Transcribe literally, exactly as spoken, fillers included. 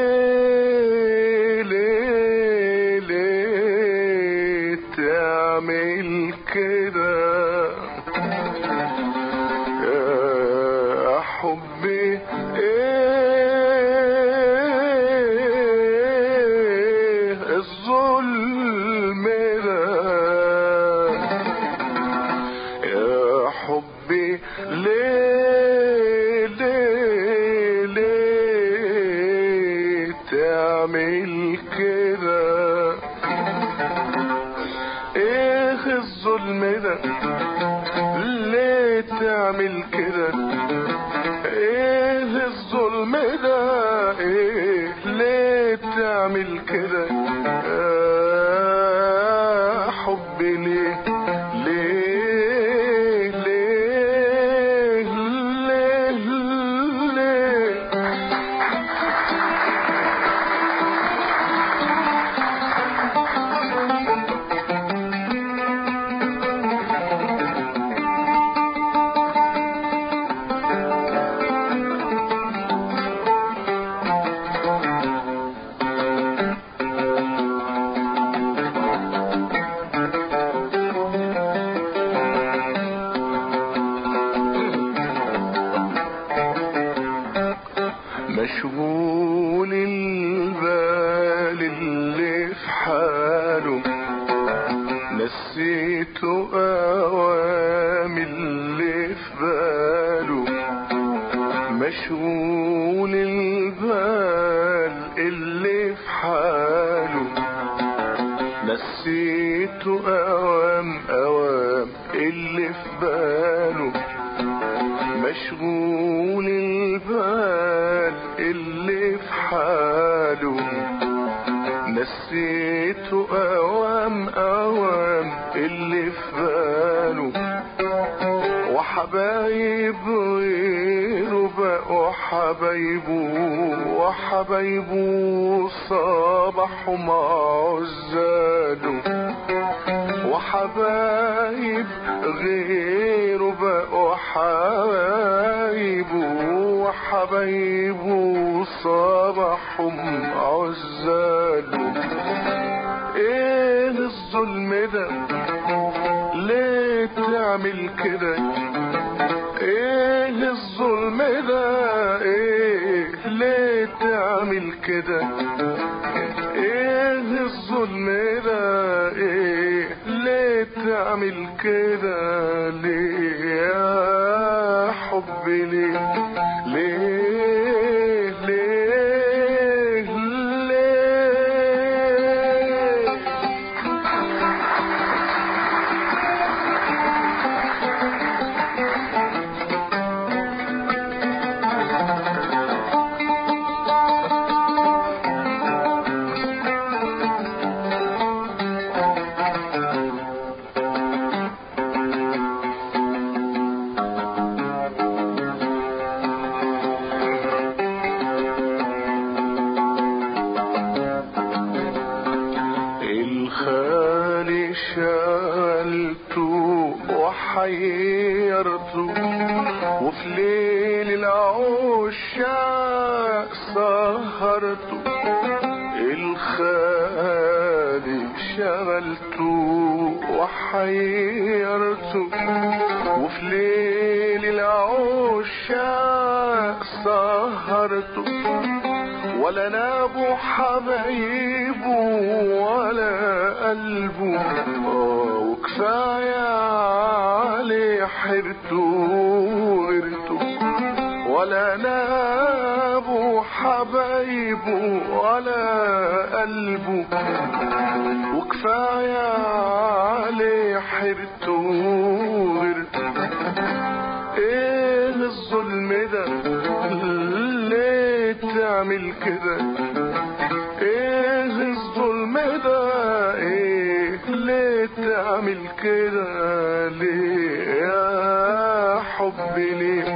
ليه ليه ليه تعمل كده يا حبي؟ ايه الظلم ده يا حبي؟ ليه ليه ليه تعمل كده؟ ايه الظلم ده؟ ليه تعمل كده؟ ايه الظلم ده؟ ايه ليه تعمل كده يا حبي؟ ليه ليه ليه ليه ليه مشغول البال اللي في حاله، نسيته اوام اللي في باله. مشغول البال اللي في حاله، نسيته اوام اوام اللي في باله. مشغول البال اللي في حاله، نسيته اوام اوام اللي في باله. وحبايب غيره بقوا حبايبه، وحبايبه صبحوا مع عزاله. وحبايب غيره بقوا حبايبه، وحبايبه صبحوا مع عزاله. ايه الظلم ده؟ ليه تعمل كده؟ ايه الظلم ده؟ ايه ليه تعمل كده؟ ايه الظلم ده؟ ايه ليه تعمل كده؟ ليه يا حبي؟ ليه ليه ليه ليه الخالي شالته وحيرته، وفي ليل العشاق سهرته. الخالي شغلته وحيرته، وفي ليل العشاق سهرته. ولا نابو حبايبه ولا قلبه، وكفاية عليه حيرته وغيرته. ولا نابو حبايبه ولا قلبه، وكفاية عليه حيرته وغيرته. ايه الظلم ده؟ ليه تعمل كده؟ ايه الظلم ده؟ ايه ليه تعمل كده؟ ليه يا حبي؟ ليه